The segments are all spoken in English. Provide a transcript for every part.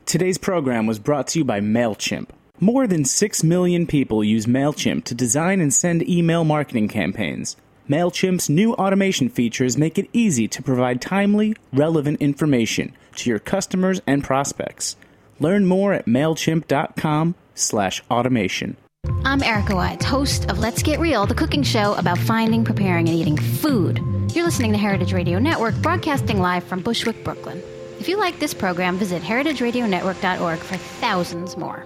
Today's program was brought to you by MailChimp. More than 6 million people use MailChimp to design and send email marketing campaigns. MailChimp's new automation features make it easy to provide timely, relevant information to your customers and prospects. Learn more at MailChimp.com/automation. I'm Erica Wides, host of Let's Get Real, the cooking show about finding, preparing, and eating food. You're listening to Heritage Radio Network, broadcasting live from Bushwick, Brooklyn. If you like this program, visit heritageradionetwork.org for thousands more.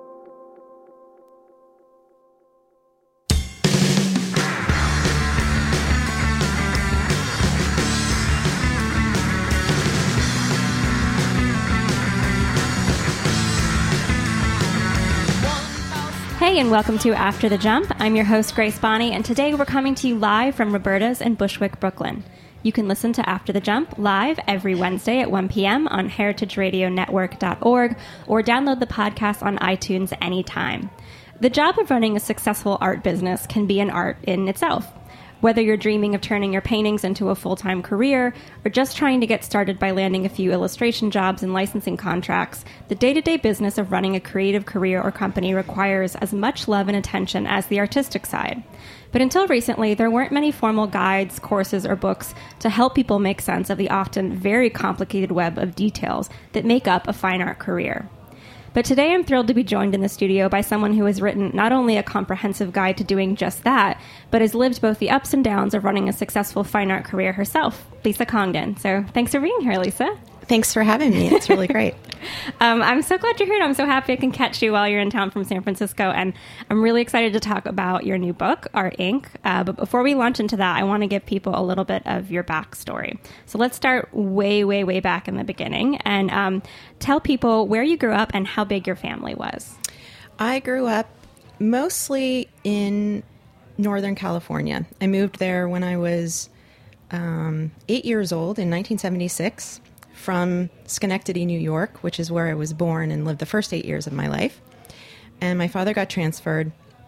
Hey, and welcome to After the Jump. I'm your host, Grace Bonney, and today we're coming to you live from Roberta's in Bushwick, Brooklyn. You can listen to After the Jump live every Wednesday at 1 p.m. on heritageradionetwork.org or download the podcast on iTunes anytime. The job of running a successful art business can be an art in itself. Whether you're dreaming of turning your paintings into a full-time career or just trying to get started by landing a few illustration jobs and licensing contracts, the day-to-day business of running a creative career or company requires as much love and attention as the artistic side. But until recently, there weren't many formal guides, courses, or books to help people make sense of the often very complicated web of details that make up a fine art career. But today I'm thrilled to be joined in the studio by someone who has written not only a comprehensive guide to doing just that, but has lived both the ups and downs of running a successful fine art career herself, Lisa Congdon. So thanks for being here, Lisa. Thanks for having me. It's really great. I'm so glad you're here, and I'm so happy I can catch you while you're in town from San Francisco. And I'm really excited to talk about your new book, Art Inc. But before we launch into that, I want to give people a little bit of your backstory. So let's start way, way, way back in the beginning and tell people where you grew up and how big your family was. I grew up mostly in Northern California. I moved there when I was 8 years old in 1976. From Schenectady, New York, which is where I was born and lived the first 8 years of my life. And my father got transferred.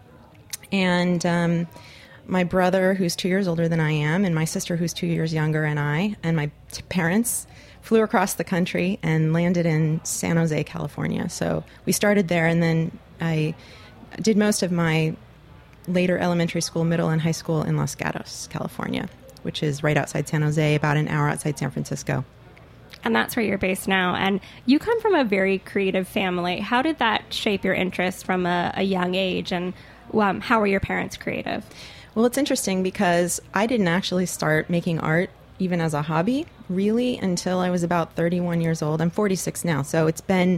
And my brother, who's 2 years older than I am, and my sister, who's 2 years younger, and my parents flew across the country and landed in San Jose, California. So we started there, and then I did most of my later elementary school, middle, and high school in Los Gatos, California, which is right outside San Jose, about an hour outside San Francisco. And that's where you're based now. And you come from a very creative family. How did that shape your interest from a young age? And how were your parents creative? Well, it's interesting because I didn't actually start making art even as a hobby, really, until I was about 31 years old. I'm 46 now, so it's been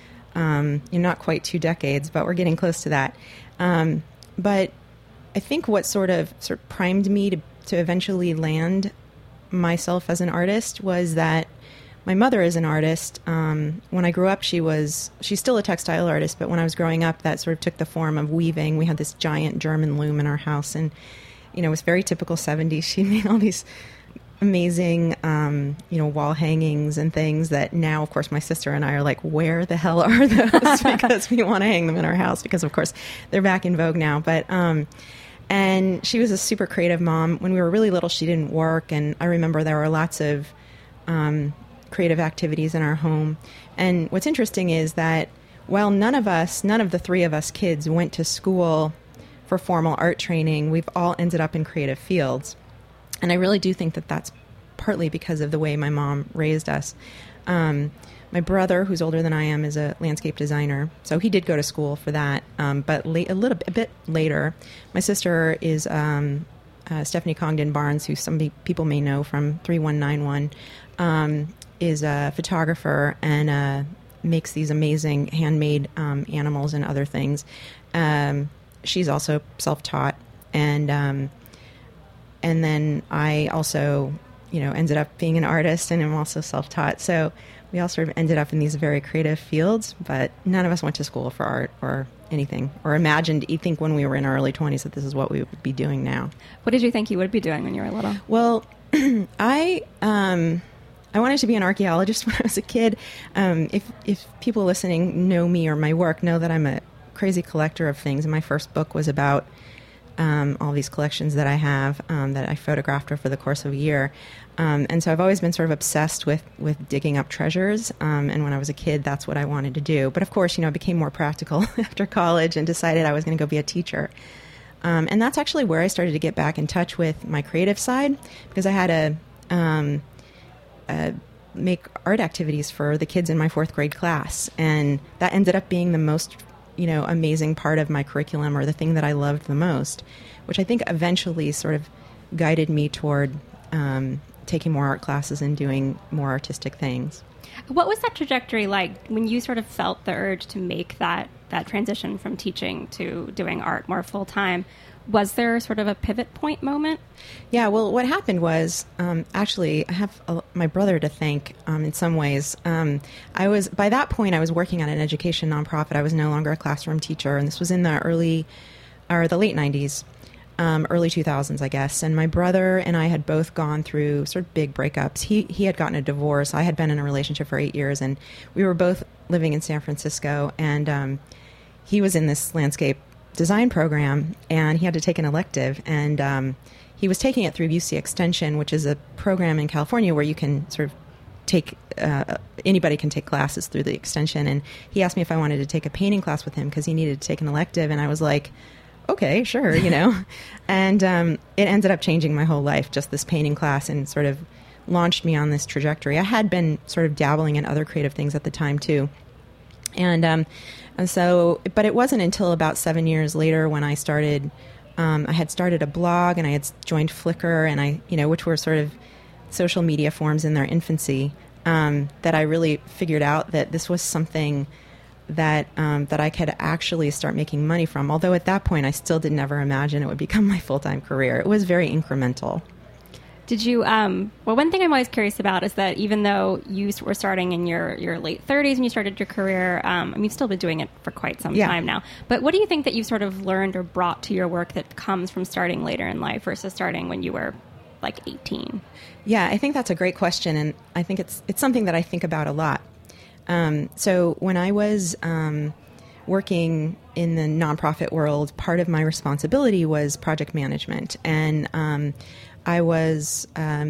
not quite 2 decades, but we're getting close to that. But I think what sort of primed me to eventually land myself as an artist was that my mother is an artist. When I grew up, she's still a textile artist, but when I was growing up, that sort of took the form of weaving. We had this giant German loom in our house, and, it was very typical 70s. She made all these amazing, wall hangings and things that now, of course, my sister and I are like, where the hell are those? Because we want to hang them in our house because, of course, they're back in vogue now. But, and she was a super creative mom. When we were really little, she didn't work, and I remember there were lots of creative activities in our home. And what's interesting is that while none of the three of us kids went to school for formal art training, we've all ended up in creative fields. And I really do think that that's partly because of the way my mom raised us. My brother, who's older than I am, is a landscape designer, so he did go to school for that. But a bit later, my sister is Stephanie Congdon Barnes, who some people may know from 3191. Is a photographer and makes these amazing handmade animals and other things. She's also self-taught, and then I also, ended up being an artist, and I'm also self-taught. So we all sort of ended up in these very creative fields, but none of us went to school for art or anything, or imagined, think when we were in our early 20s that this is what we would be doing now. What did you think you would be doing when you were little? Well, I wanted to be an archaeologist when I was a kid. If people listening know me or my work, know that I'm a crazy collector of things. And my first book was about all these collections that I have that I photographed over the course of a year. And so I've always been sort of obsessed with digging up treasures. And when I was a kid, that's what I wanted to do. But of course, I became more practical after college and decided I was going to go be a teacher. And that's actually where I started to get back in touch with my creative side, because I had to make art activities for the kids in my 4th grade class. And that ended up being the most amazing part of my curriculum, or the thing that I loved the most, which I think eventually sort of guided me toward taking more art classes and doing more artistic things. What was that trajectory like when you sort of felt the urge to make that transition from teaching to doing art more full time? Was there sort of a pivot point moment? Yeah, well, what happened was, actually, I have my brother to thank in some ways. By that point, I was working at an education nonprofit. I was no longer a classroom teacher, and this was in the late 90s, early 2000s, I guess. And my brother and I had both gone through sort of big breakups. He had gotten a divorce. I had been in a relationship for 8 years, and we were both living in San Francisco. And he was in this landscape design program, and he had to take an elective, and he was taking it through UC Extension, which is a program in California where you can sort of take anybody can take classes through the extension. And he asked me if I wanted to take a painting class with him because he needed to take an elective, and I was like, okay, sure, and it ended up changing my whole life, just this painting class, and sort of launched me on this trajectory. I had been sort of dabbling in other creative things at the time too, and so, but it wasn't until about 7 years later when I started, I had started a blog, and I had joined Flickr, and which were sort of social media forms in their infancy, that I really figured out that this was something that I could actually start making money from. Although at that point, I still did never imagine it would become my full-time career. It was very incremental. Did you, well, one thing I'm always curious about is that even though you were starting in your late 30s and you started your career, you've still been doing it for quite some time now. But what do you think that you've sort of learned or brought to your work that comes from starting later in life versus starting when you were like 18? Yeah, I think that's a great question, and I think it's something that I think about a lot. So when I was working in the nonprofit world, part of my responsibility was project management, and I was,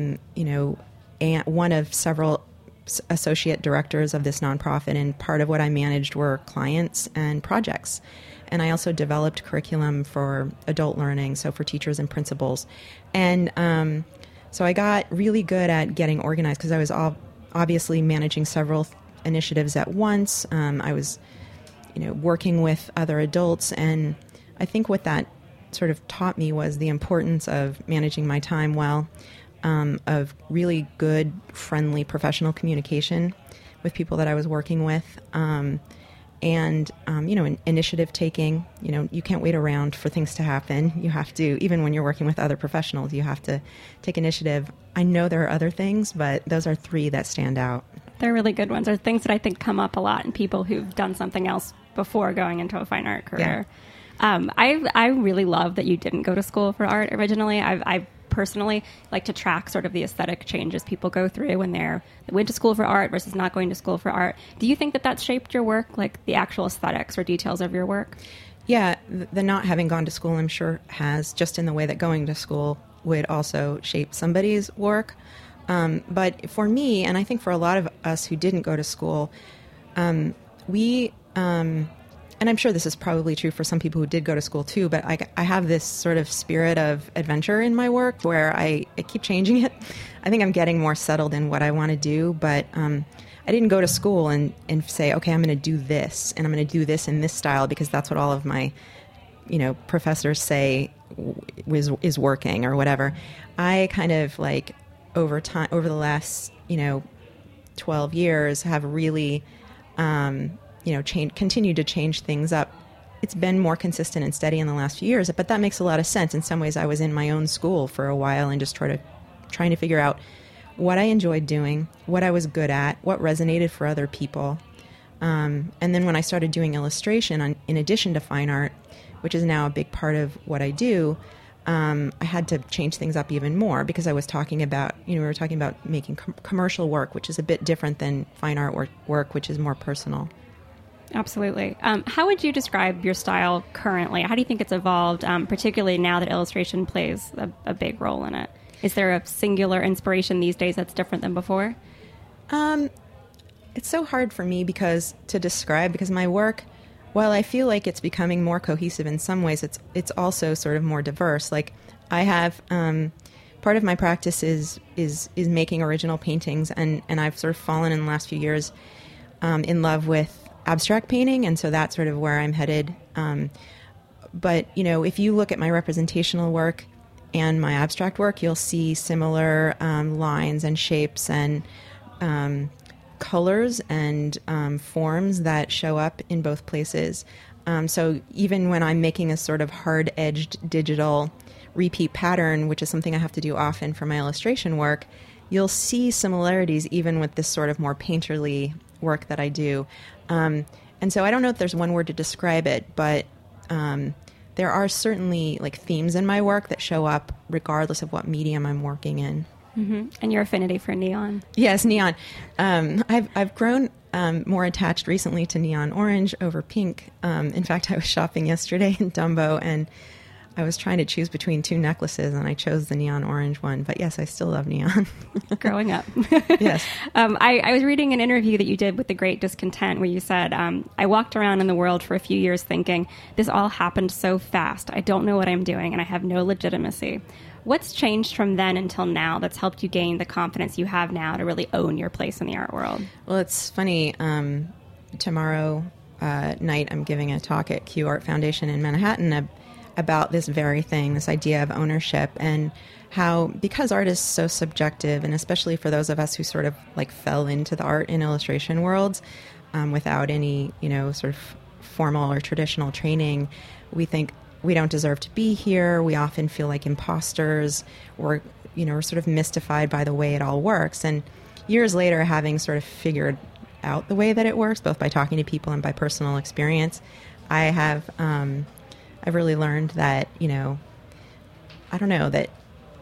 one of several associate directors of this nonprofit, and part of what I managed were clients and projects. And I also developed curriculum for adult learning, so for teachers and principals. And so I got really good at getting organized because I was obviously managing several initiatives at once. I was, working with other adults, and I think what that sort of taught me was the importance of managing my time well, of really good, friendly, professional communication with people that I was working with, and initiative taking. You can't wait around for things to happen. You have to, even when you're working with other professionals, you have to take initiative. I know there are other things, but those are 3 that stand out. They're really good ones. They're things that I think come up a lot in people who've done something else before going into a fine art career. Yeah. I really love that you didn't go to school for art originally. I personally like to track sort of the aesthetic changes people go through when they went to school for art versus not going to school for art. Do you think that that's shaped your work, like the actual aesthetics or details of your work? Yeah, the not having gone to school, I'm sure, has, just in the way that going to school would also shape somebody's work. But for me, and I think for a lot of us who didn't go to school, and I'm sure this is probably true for some people who did go to school too, but I have this sort of spirit of adventure in my work where I keep changing it. I think I'm getting more settled in what I want to do, but I didn't go to school and say, okay, I'm going to do this, and I'm going to do this in this style because that's what all of my professors say is working or whatever. I kind of over the last 12 years have really continued to change things up. It's been more consistent and steady in the last few years, but that makes a lot of sense. In some ways, I was in my own school for a while and just trying to figure out what I enjoyed doing, what I was good at, what resonated for other people. And then when I started doing illustration, in addition to fine art, which is now a big part of what I do, I had to change things up even more because I was talking about, we were talking about making commercial work, which is a bit different than fine art work, which is more personal. Absolutely. How would you describe your style currently? How do you think it's evolved, particularly now that illustration plays a big role in it? Is there a singular inspiration these days that's different than before? It's so hard for me to describe because my work, while I feel like it's becoming more cohesive in some ways, it's also sort of more diverse. Like I have part of my practice is making original paintings, and I've sort of fallen in the last few years in love with abstract painting, and so that's sort of where I'm headed. But if you look at my representational work and my abstract work, you'll see similar lines and shapes and colors and forms that show up in both places. So even when I'm making a sort of hard-edged digital repeat pattern, which is something I have to do often for my illustration work, you'll see similarities even with this sort of more painterly work that I do. And so I don't know if there's one word to describe it, but there are certainly like themes in my work that show up regardless of what medium I'm working in. Mm-hmm. And your affinity for neon. Yes, neon. I've grown more attached recently to neon orange over pink. In fact, I was shopping yesterday in Dumbo, and I was trying to choose between two necklaces, and I chose the neon orange one. But yes, I still love neon. Growing up. Yes. I was reading an interview that you did with The Great Discontent where you said, I walked around in the world for a few years thinking, this all happened so fast. I don't know what I'm doing, and I have no legitimacy. What's changed from then until now that's helped you gain the confidence you have now to really own your place in the art world? Well, it's funny. Tomorrow night, I'm giving a talk at Q Art Foundation in Manhattan about this very thing, this idea of ownership, and how, because art is so subjective, and especially for those of us who sort of like fell into the art and illustration worlds without any, sort of formal or traditional training, we think we don't deserve to be here. We often feel like imposters, or, we're sort of mystified by the way it all works. And years later, having sort of figured out the way that it works, both by talking to people and by personal experience, I've really learned that, I don't know, that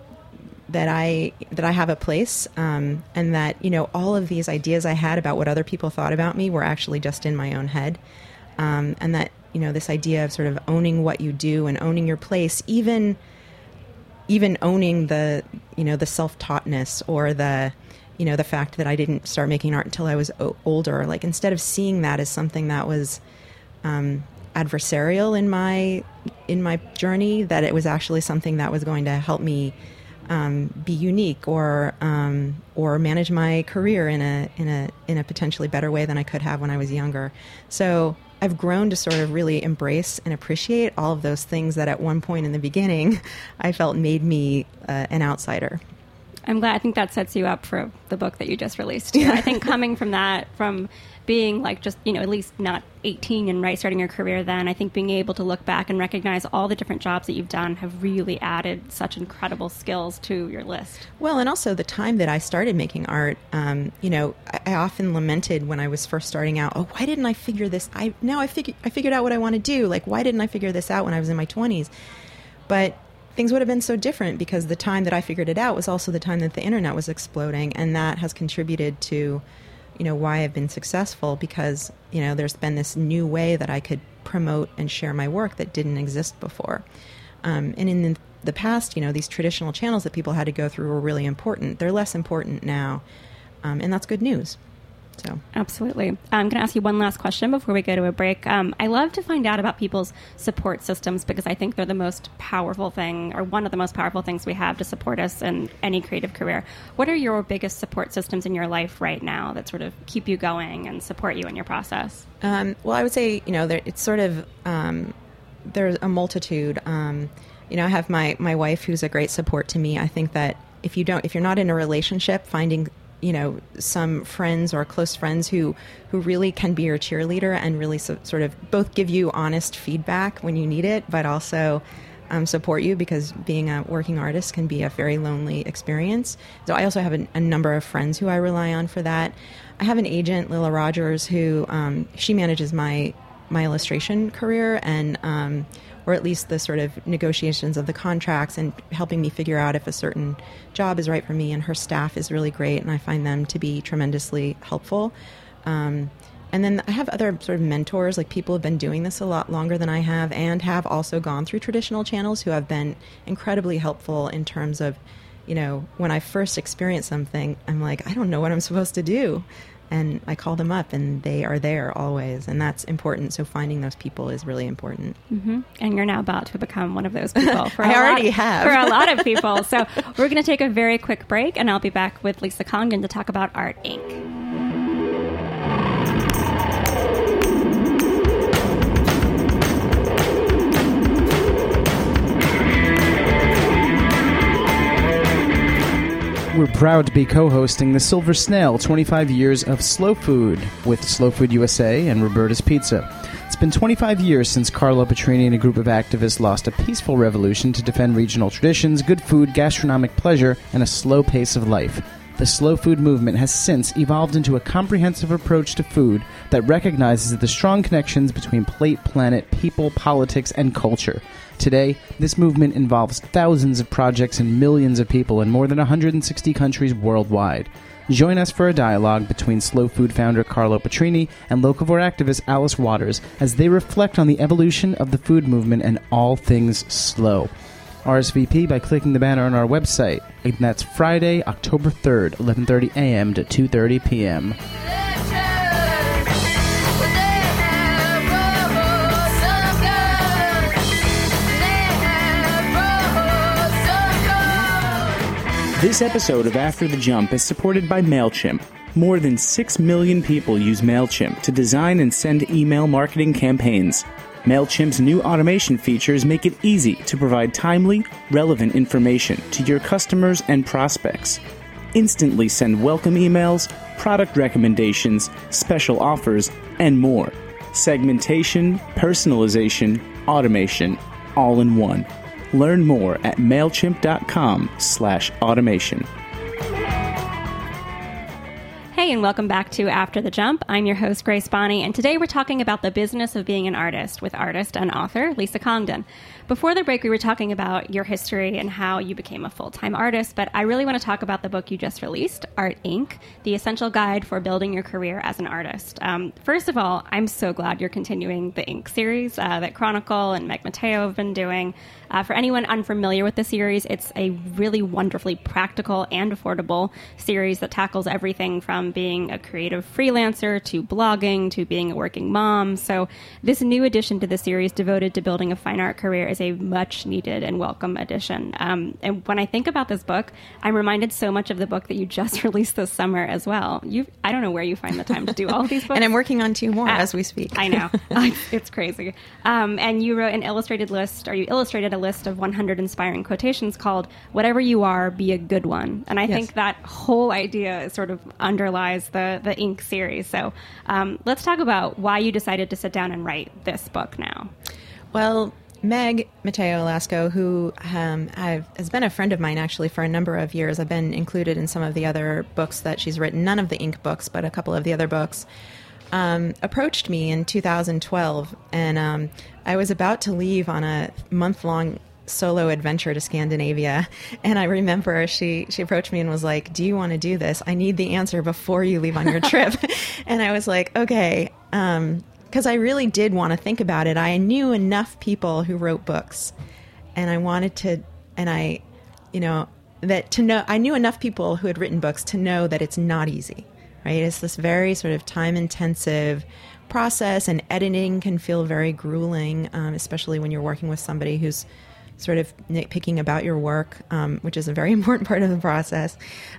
I have a place, and that, all of these ideas I had about what other people thought about me were actually just in my own head. And that, this idea of sort of owning what you do and owning your place, even owning the self-taughtness, or the fact that I didn't start making art until I was older. Like, instead of seeing that as something that was adversarial in my journey, that it was actually something that was going to help me be unique, or manage my career in a potentially better way than I could have when I was younger. So I've grown to sort of really embrace and appreciate all of those things that at one point in the beginning I felt made me an outsider. I'm glad. I think that sets you up for the book that you just released. Yeah. I think coming from that, from being like just, at least not 18 and starting your career then, I think being able to look back and recognize all the different jobs that you've done have really added such incredible skills to your list. Well, and also the time that I started making art, I often lamented when I was first starting out, oh, why didn't I figure this? I figured out what I want to do. Like, why didn't I figure this out when I was in my 20s? But things would have been so different, because the time that I figured it out was also the time that the internet was exploding, and that has contributed to why I've been successful, because, there's been this new way that I could promote and share my work that didn't exist before. And in the past, these traditional channels that people had to go through were really important. They're less important now, and that's good news. So absolutely. I'm going to ask you one last question before we go to a break. I love to find out about people's support systems, because I think they're the most powerful thing, or one of the most powerful things we have to support us in any creative career. What are your biggest support systems in your life right now that sort of keep you going and support you in your process? Well, I would say, it's sort of, there's a multitude. I have my wife, who's a great support to me. I think that if you're not in a relationship, finding some friends or close friends who really can be your cheerleader and really sort of both give you honest feedback when you need it, but also support you, because being a working artist can be a very lonely experience. So I also have a number of friends who I rely on for that. I have an agent, Lila Rogers, who she manages my illustration career, and or at least the sort of negotiations of the contracts, and helping me figure out if a certain job is right for me. And her staff is really great, and I find them to be tremendously helpful. And And then I have other sort of mentors, like people who have been doing this a lot longer than I have and have also gone through traditional channels who have been incredibly helpful in terms of, when I first experience something, I'm like, I don't know what I'm supposed to do. And I call them up and they are there always. And that's important. So finding those people is really important. Mm-hmm. And you're now about to become one of those people. For I already have. For a lot of people. So we're going to take a very quick break and I'll be back with Lisa Congdon to talk about Art Inc. We're proud to be co-hosting the Silver Snail 25 Years of Slow Food with Slow Food USA and Roberta's Pizza. It's been 25 years since Carlo Petrini and a group of activists lost a peaceful revolution to defend regional traditions, good food, gastronomic pleasure, and a slow pace of life. The slow food movement has since evolved into a comprehensive approach to food that recognizes the strong connections between plate, planet, people, politics, and culture. Today, this movement involves thousands of projects and millions of people in more than 160 countries worldwide. Join us for a dialogue between Slow Food founder Carlo Petrini and Locavore activist Alice Waters as they reflect on the evolution of the food movement and all things slow. RSVP by clicking the banner on our website, and that's Friday, October 3rd, 11:30 a.m. to 2:30 p.m. This episode of After the Jump is supported by MailChimp. More than 6 million people use MailChimp to design and send email marketing campaigns. MailChimp's new automation features make it easy to provide timely, relevant information to your customers and prospects. Instantly send welcome emails, product recommendations, special offers, and more. Segmentation, personalization, automation, all in one. Learn more at MailChimp.com/automation. Hey, and welcome back to After the Jump. I'm your host, Grace Bonney, and today we're talking about the business of being an artist with artist and author Lisa Congdon. Before the break, we were talking about your history and how you became a full-time artist, but I really want to talk about the book you just released, Art Inc., The Essential Guide for Building Your Career as an Artist. First of all, I'm so glad you're continuing the Inc. series that Chronicle and Meg Mateo have been doing. For anyone unfamiliar with the series, it's a really wonderfully practical and affordable series that tackles everything from being a creative freelancer to blogging to being a working mom. So this new addition to the series devoted to building a fine art career is a much needed and welcome addition. And when I think about this book, I'm reminded so much of the book that you just released this summer as well. I don't know where you find the time to do all of these books. And I'm working on 2 more as we speak. I know. It's crazy. And you wrote you illustrated a list of 100 inspiring quotations called "Whatever You Are, Be a Good One." And I think that whole idea sort of underlies the Inc. series. So let's talk about why you decided to sit down and write this book now. Well, Meg Mateo Alasco, who has been a friend of mine actually for a number of years. I've been included in some of the other books that she's written, none of the Inc. books, but a couple of the other books, approached me in 2012. And I was about to leave on a month-long solo adventure to Scandinavia. And I remember she approached me and was like, "Do you want to do this? I need the answer before you leave on your trip." And I was like, okay. Because I really did want to think about it. I knew enough people who wrote books, and I wanted to, and I knew enough people who had written books to know that it's not easy, right? It's this very sort of time-intensive process, and editing can feel very grueling, especially when you're working with somebody who's sort of nitpicking about your work, which is a very important part of the process.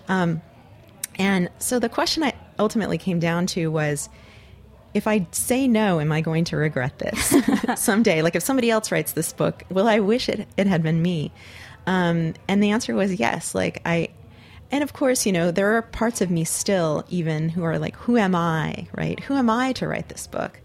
And so the question I ultimately came down to was, if I say no, am I going to regret this someday? Like if somebody else writes this book, will I wish it had been me? And the answer was yes. And of course, there are parts of me still even who are like, who am I, right? Who am I to write this book?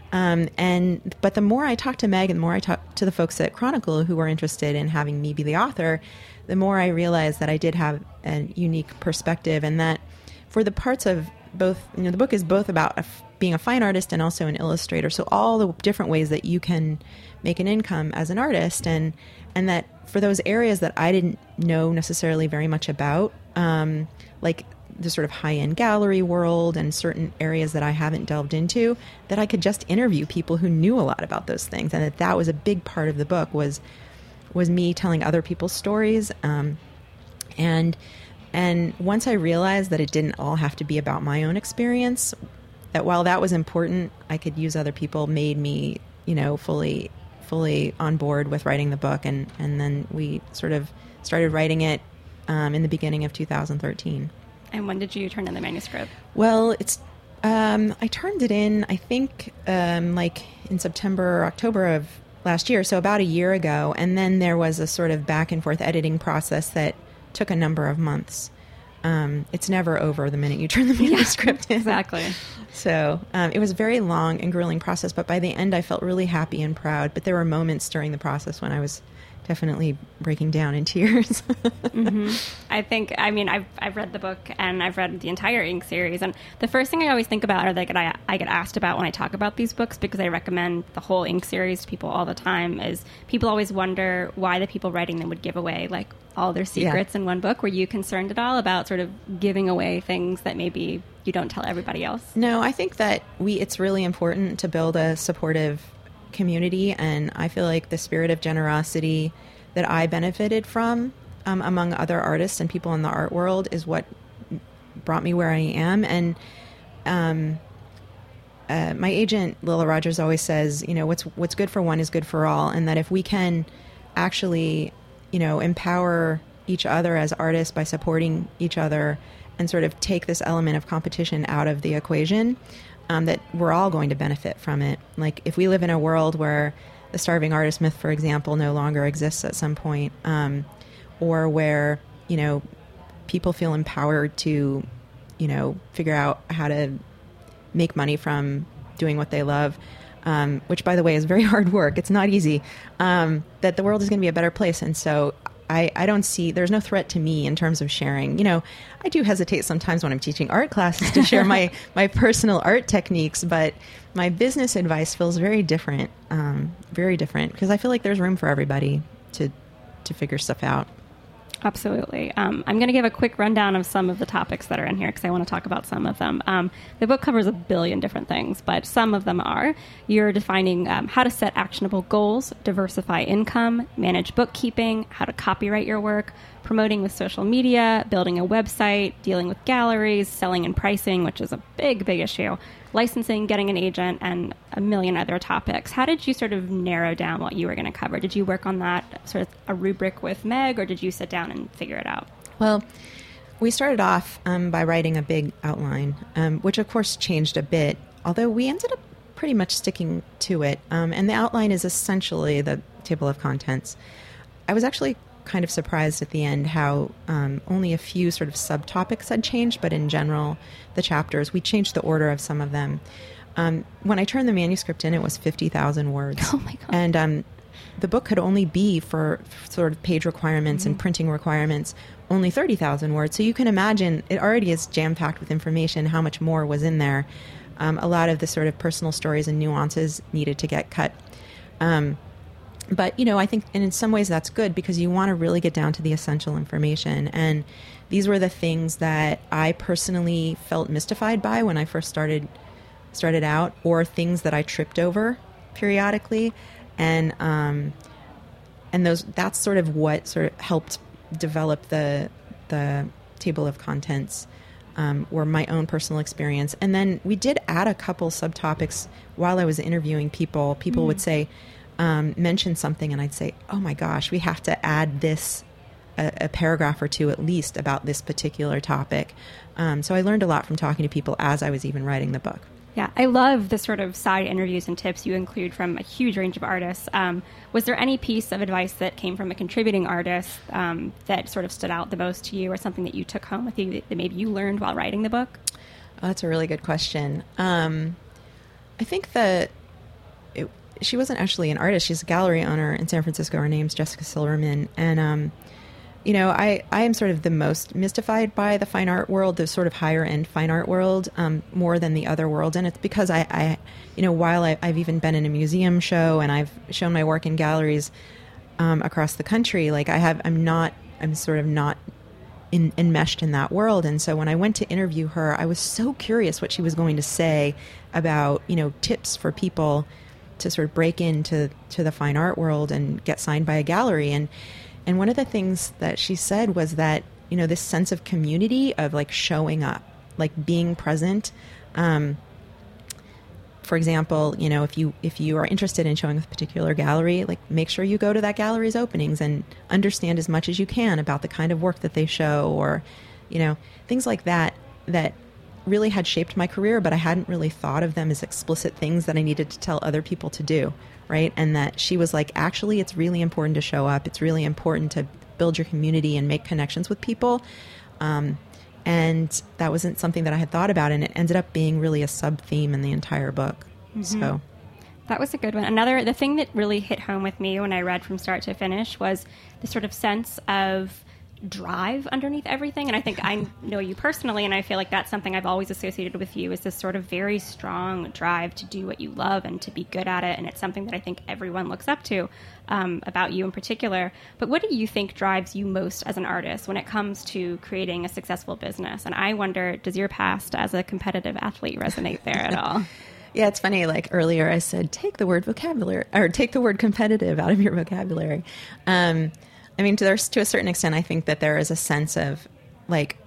But the more I talk to Meg and the more I talk to the folks at Chronicle who were interested in having me be the author, the more I realized that I did have a unique perspective, and that for the parts of both, the book is both about being a fine artist and also an illustrator. So all the different ways that you can make an income as an artist, and that for those areas that I didn't know necessarily very much about, like the sort of high-end gallery world and certain areas that I haven't delved into, that I could just interview people who knew a lot about those things, and that was a big part of the book was me telling other people's stories. And once I realized that it didn't all have to be about my own experience, that while that was important, I could use other people, made me, fully on board with writing the book. And then we sort of started writing it in the beginning of 2013. And when did you turn in the manuscript? Well, I turned it in, I think, like in September or October of last year, so about a year ago. And then there was a sort of back and forth editing process that took a number of months. It's never over the minute you turn the manuscript in. Exactly. So it was a very long and grueling process, but by the end I felt really happy and proud. But there were moments during the process when I was definitely breaking down in tears. Mm-hmm. I've read the book and I've read the entire Ink series, and the first thing I always think about, or that I get asked about when I talk about these books, because I recommend the whole Ink series to people all the time, is people always wonder why the people writing them would give away like all their secrets in one book. Were you concerned at all about sort of giving away things that maybe you don't tell everybody else? No, I think that it's really important to build a supportive community, and I feel like the spirit of generosity that I benefited from among other artists and people in the art world is what brought me where I am. And my agent Lila Rogers always says, what's good for one is good for all, and that if we can actually empower each other as artists by supporting each other and sort of take this element of competition out of the equation, that we're all going to benefit from it. Like if we live in a world where the starving artist myth, for example, no longer exists at some point, or where, people feel empowered to, figure out how to make money from doing what they love, which, by the way, is very hard work. It's not easy, that the world is going to be a better place. And so I don't see, there's no threat to me in terms of sharing. I do hesitate sometimes when I'm teaching art classes to share my personal art techniques, but my business advice feels very different, because I feel like there's room for everybody to figure stuff out. Absolutely. I'm going to give a quick rundown of some of the topics that are in here because I want to talk about some of them. The book covers a billion different things, but some of them are you're defining how to set actionable goals, diversify income, manage bookkeeping, how to copyright your work, promoting with social media, building a website, dealing with galleries, selling and pricing, which is a big issue, licensing, getting an agent, and a million other topics. How did you sort of narrow down what you were going to cover? Did you work on that sort of a rubric with Meg, or did you sit down and figure it out? Well, we started off by writing a big outline, which of course changed a bit, although we ended up pretty much sticking to it. And the outline is essentially the table of contents. I was actually kind of surprised at the end how only a few sort of subtopics had changed, but in general, the chapters, we changed the order of some of them. When I turned the manuscript in, it was 50,000 words. Oh my God. And the book could only be, for sort of page requirements and printing requirements, only 30,000 words. So you can imagine it already is jam-packed with information, how much more was in there. A lot of the sort of personal stories and nuances needed to get cut. But, I think and in some ways that's good because you want to really get down to the essential information. And these were the things that I personally felt mystified by when I first started out, or things that I tripped over periodically. And that's sort of what sort of helped develop the table of contents, or my own personal experience. And then we did add a couple subtopics while I was interviewing people. People would say, mention something, and I'd say, oh my gosh, we have to add this, a paragraph or two at least about this particular topic. So I learned a lot from talking to people as I was even writing the book. Yeah, I love the sort of side interviews and tips you include from a huge range of artists. Was there any piece of advice that came from a contributing artist that sort of stood out the most to you, or something that you took home with you that maybe you learned while writing the book? Oh, that's a really good question. I think she wasn't actually an artist. She's a gallery owner in San Francisco. Her name's Jessica Silverman. And, I am sort of the most mystified by the fine art world, the sort of higher end fine art world, more than the other world. And it's because while I've even been in a museum show and I've shown my work in galleries across the country, like I'm sort of not enmeshed in that world. And so when I went to interview her, I was so curious what she was going to say about, tips for people to sort of break into the fine art world and get signed by a gallery. And one of the things that she said was that, this sense of community, of like showing up, like being present. For example, if you are interested in showing a particular gallery, like make sure you go to that gallery's openings and understand as much as you can about the kind of work that they show, or, things like that really had shaped my career, but I hadn't really thought of them as explicit things that I needed to tell other people to do, right? And that she was like, actually, it's really important to show up. It's really important to build your community and make connections with people. And that wasn't something that I had thought about, and it ended up being really a sub-theme in the entire book. Mm-hmm. So that was a good one. The thing that really hit home with me when I read from start to finish was the sort of sense of drive underneath everything. And I think I know you personally, and I feel like that's something I've always associated with you, is this sort of very strong drive to do what you love and to be good at it. And it's something that I think everyone looks up to, about you in particular. But what do you think drives you most as an artist when it comes to creating a successful business? And I wonder, does your past as a competitive athlete resonate there at all? Yeah, it's funny. Like earlier I said, take the word competitive out of your vocabulary. I mean, to a certain extent, I think that there is a sense of like,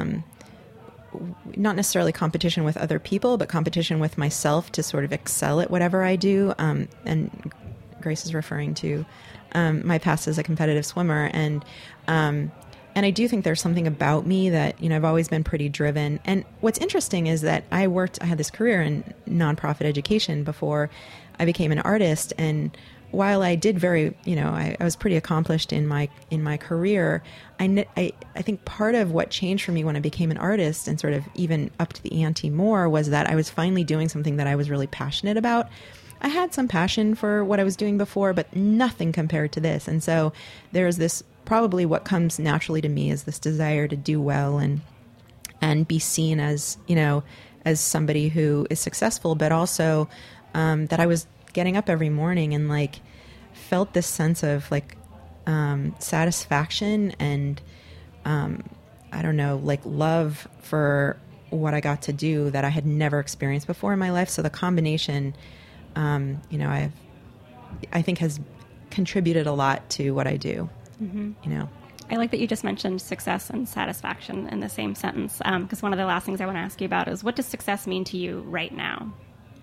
not necessarily competition with other people, but competition with myself to sort of excel at whatever I do. And Grace is referring to my past as a competitive swimmer. And I do think there's something about me that, I've always been pretty driven. And what's interesting is that I had this career in nonprofit education before I became an artist. And while I did I was pretty accomplished in my career, I think part of what changed for me when I became an artist and sort of even upped the ante more was that I was finally doing something that I was really passionate about. I had some passion for what I was doing before, but nothing compared to this. And so there's this, probably what comes naturally to me is this desire to do well and be seen as, as somebody who is successful, but also that I was getting up every morning and like felt this sense of like satisfaction and I don't know, like love for what I got to do that I had never experienced before in my life. So the combination, I think has contributed a lot to what I do. Mm-hmm. I like that you just mentioned success and satisfaction in the same sentence, because one of the last things I want to ask you about is, what does success mean to you right now?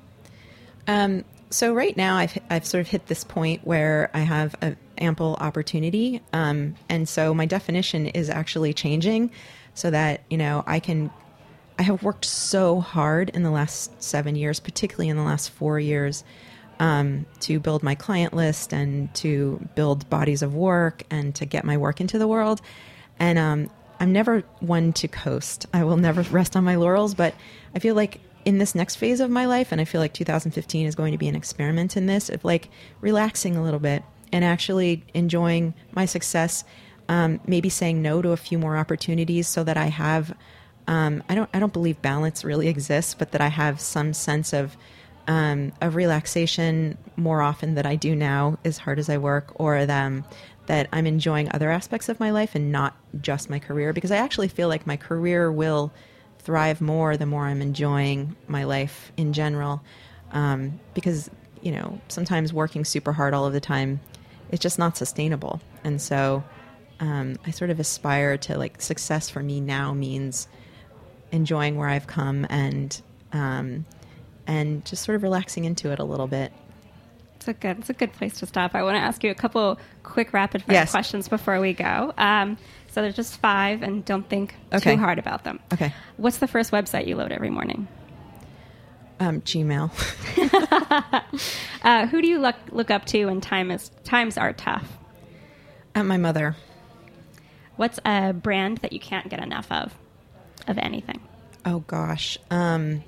So right now I've sort of hit this point where I have an ample opportunity. And so my definition is actually changing so that, I have worked so hard in the last 7 years, particularly in the last 4 years, to build my client list and to build bodies of work and to get my work into the world. And I'm never one to coast. I will never rest on my laurels, but I feel like in this next phase of my life, and I feel like 2015 is going to be an experiment in this, of like relaxing a little bit and actually enjoying my success, maybe saying no to a few more opportunities so that I have, I don't believe balance really exists, but that I have some sense of relaxation more often than I do now, as hard as I work, or that I'm enjoying other aspects of my life and not just my career, because I actually feel like my career will thrive more the more I'm enjoying my life in general, because sometimes working super hard all of the time is just not sustainable. And so I sort of aspire to, like, success for me now means enjoying where I've come and just sort of relaxing into it a little bit. It's a good place to stop. I want to ask you a couple quick rapid fire questions before we go. So there's just 5, and don't think too hard about them. Okay. What's the first website you load every morning? Gmail. Who do you look up to when times are tough? My mother. What's a brand that you can't get enough of anything? Oh gosh. I'm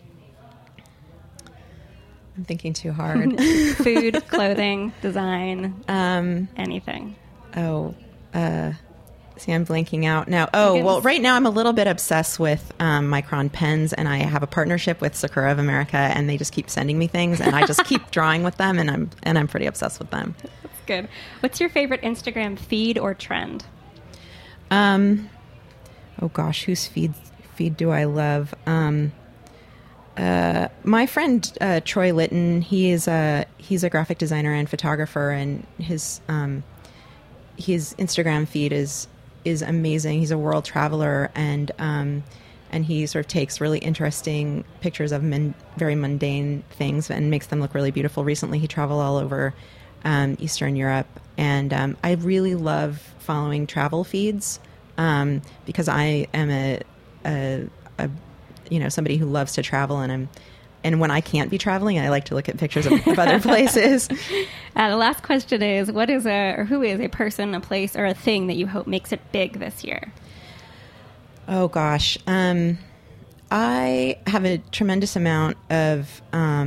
thinking too hard. Food, clothing, design, anything. See, I'm blanking out now. Well, right now I'm a little bit obsessed with Micron pens, and I have a partnership with Sakura of America, and they just keep sending me things, and I just keep drawing with them, and I'm pretty obsessed with them. That's good. What's your favorite Instagram feed or trend? Oh gosh, whose feed do I love? My friend Troy Litton. He's a graphic designer and photographer, and his Instagram feed is amazing. He's a world traveler, and he sort of takes really interesting pictures of very mundane things and makes them look really beautiful. Recently, he traveled all over Eastern Europe, and I really love following travel feeds because I am a somebody who loves to travel, and when I can't be traveling, I like to look at pictures of other places. The last question is, who is a person, a place, or a thing that you hope makes it big this year? Oh gosh, I have a tremendous amount of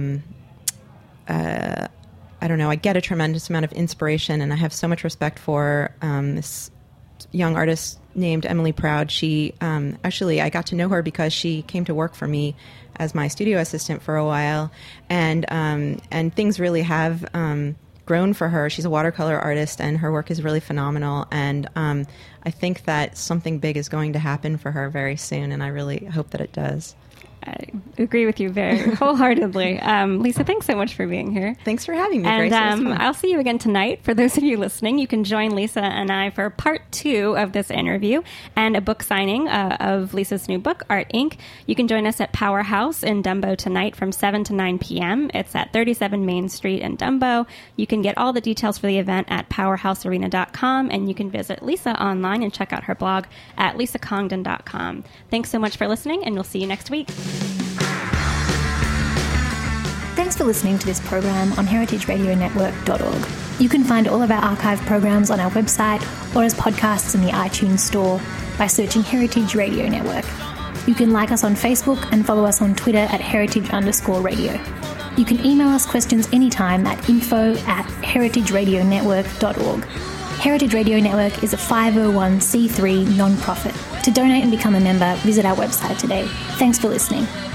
I get a tremendous amount of inspiration, and I have so much respect for this young artist named Emily Proud. She actually, I got to know her because she came to work for me as my studio assistant for a while, and things really have grown for her. She's a watercolor artist, and her work is really phenomenal, and I think that something big is going to happen for her very soon, and I really hope that it does. I agree with you very wholeheartedly. Lisa, thanks so much for being here. Thanks for having me, and, Grace. I'll see you again tonight. For those of you listening, you can join Lisa and I for part 2 of this interview and a book signing of Lisa's new book, Art Inc. You can join us at Powerhouse in Dumbo tonight from 7 to 9 p.m. It's at 37 Main Street in Dumbo. You can get all the details for the event at powerhousearena.com, and you can visit Lisa online and check out her blog at lisacongdon.com. Thanks so much for listening, and we'll see you next week. Thanks for listening to this program on heritageradionetwork.org. You can find all of our archive programs on our website or as podcasts in the iTunes Store by searching Heritage Radio Network. You can like us on Facebook and follow us on Twitter at heritage_radio. You can email us questions anytime at info@heritageradionetwork.org. Heritage Radio Network is a 501c3 non-profit. To donate and become a member, visit our website today. Thanks for listening.